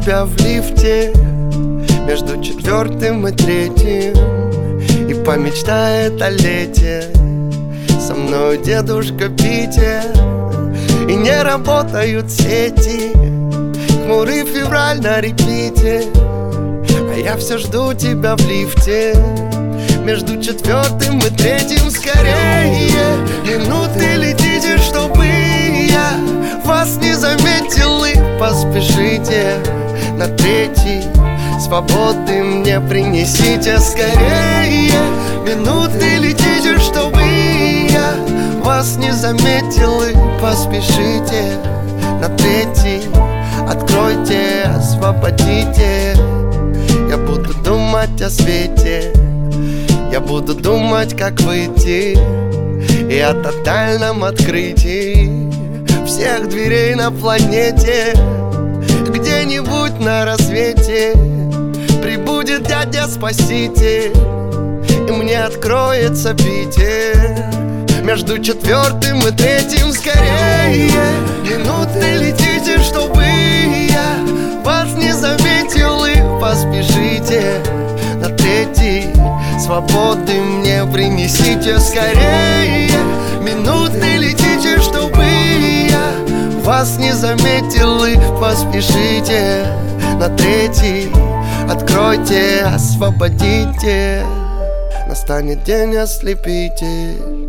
тебя в лифте между 4-м и 3-м, и помечтает о лете со мной дедушка Питер. И не работают сети, хмурый февраль на репите, а я все жду тебя в лифте между 4-м и 3-м. Скорее, минуты летите, чтобы я вас не заметил, и поспешите на 3-й, свободы мне принесите. Скорее, минуты летите, чтобы я вас не заметил, и поспешите на 3-й. Откройте, освободите. Я буду думать о свете, я буду думать, как выйти, и о тотальном открытии всех дверей на планете. Где-нибудь на рассвете прибудет дядя-спаситель, и мне откроется Питер между 4-м и 3-м. Скорее, минуты летите, чтобы я вас не заметил, и поспешите на 3-й, свободы мне принесите. Скорее, минуты летите, чтобы я вас не заметил, и поспешите на 3-й. Откройте, освободите, настанет день ослепитель.